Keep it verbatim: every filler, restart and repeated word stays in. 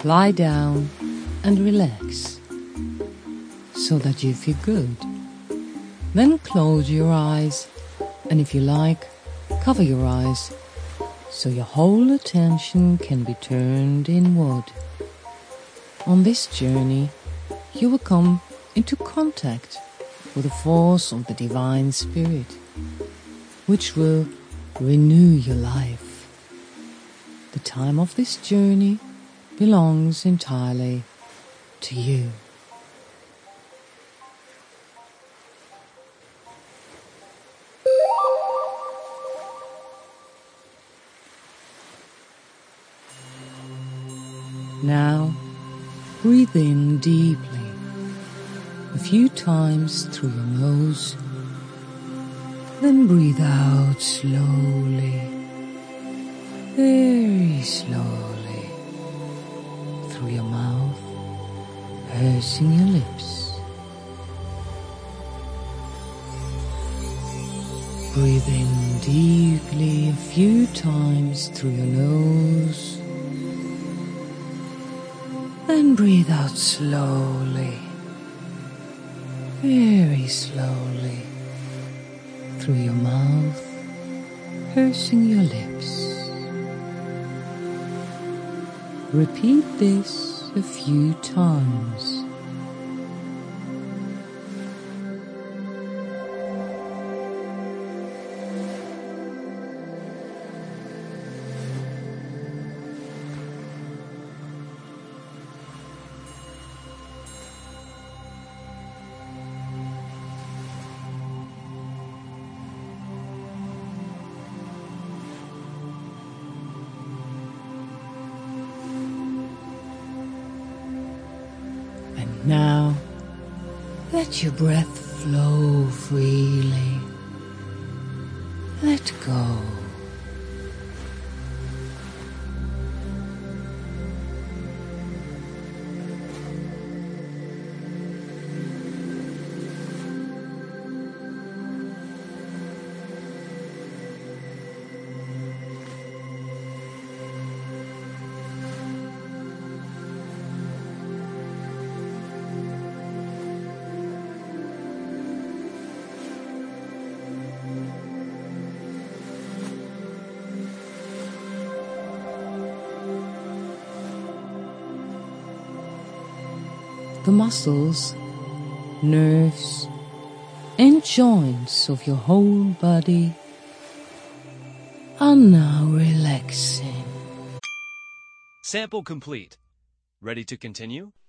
lie down and relax so that you feel good. Then close your eyes, and if you like, cover your eyes so your whole attention can be turned inward. On this journey, you will come into contact with the force of the Divine Spirit, which will renew your life. The time of this journey belongs entirely to you. Now, breathe in deeply, a few times through your nose, then breathe out slowly, very slowly, through your mouth, pursing your lips. Breathe in deeply a few times through your nose, then breathe out slowly, very slowly, through your mouth, pursing your lips. Repeat this a few times. Now, let your breath flow freely. Let go. The muscles, nerves, and joints of your whole body are now relaxing. Sample complete. Ready to continue?